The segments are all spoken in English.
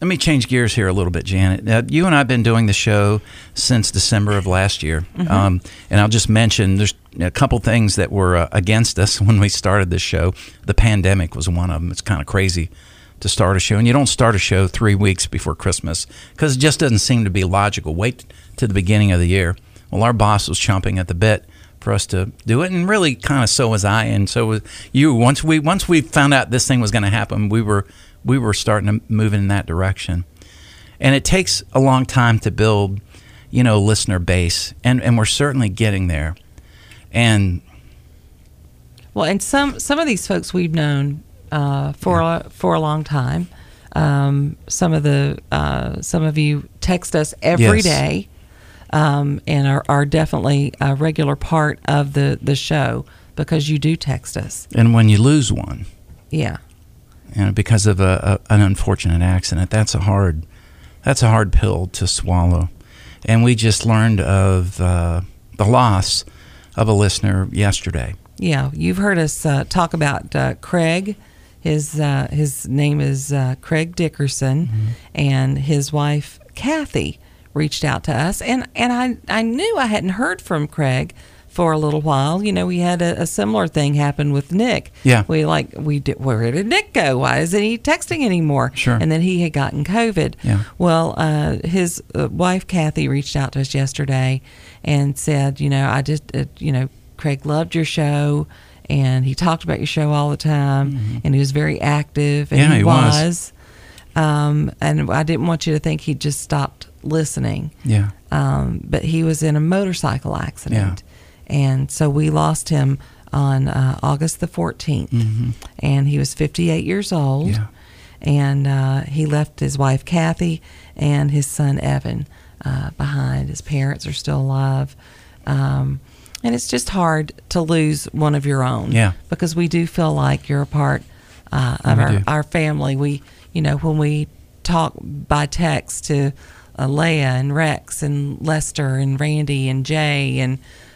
Let me change gears here a little bit, Janet. You and I have been doing the show since December of last year. And I'll just mention there's a couple things that were against us when we started this show. The pandemic was one of them. It's kind of crazy to start a show. And you don't start a show 3 weeks before Christmas because it just doesn't seem to be logical. Wait to the beginning of the year. Well, our boss was chomping at the bit for us to do it, and really kind of so was I, and so was you. Once we found out this thing was going to happen, we were starting to move in that direction. And it takes a long time to build, listener base, and we're certainly getting there. And some of these folks we've known for a long time. Some of you text us every day. And are definitely a regular part of the show because you do text us. And when you lose one, because of an unfortunate accident, that's a hard pill to swallow. And we just learned of the loss of a listener yesterday. Yeah, you've heard us talk about Craig. His name is Craig Dickerson, and his wife Kathy reached out to us, and I knew I hadn't heard from Craig for a little while. We had a similar thing happen with Nick. Yeah. Where did Nick go? Why isn't he texting anymore? Sure. And then he had gotten COVID. Yeah. Well, his wife Kathy reached out to us yesterday and said, Craig loved your show, and he talked about your show all the time, and he was very active, and he was. And I didn't want you to think he just stopped listening. Yeah. But he was in a motorcycle accident. And so we lost him on August the 14th. And he was 58 years old. Yeah. And he left his wife Kathy and his son Evan behind. His parents are still alive. And it's just hard to lose one of your own. Yeah. Because we do feel like you're a part of our family. When we talk by text to Leah and Rex and Lester and Randy and Jay and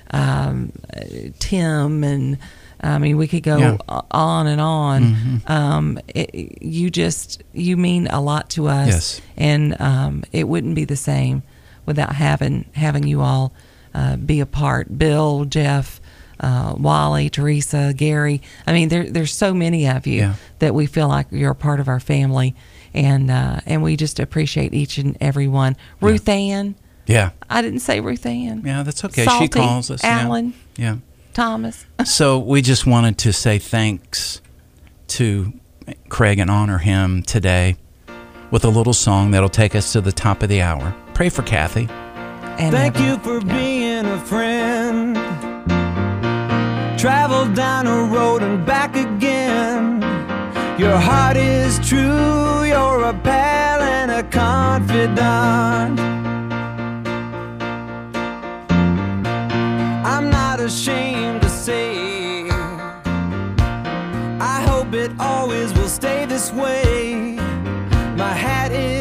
Tim, and we could go on and on. You mean a lot to us. Yes. And it wouldn't be the same without having you all be a part. Bill, Jeff, Wally, Teresa, Gary. There's so many of you that we feel like you're a part of our family. And we just appreciate each and every one. Ruth Ann. Yeah. I didn't say Ruth Ann. Yeah, that's okay. Salty, she calls us. Alan. Yeah. Thomas. So we just wanted to say thanks to Craig and honor him today with a little song that'll take us to the top of the hour. Pray for Kathy. And thank you for being a friend. Travel down a road and back again. Your heart is true, you're a pal and a confidant. I'm not ashamed to say, I hope it always will stay this way. My hat is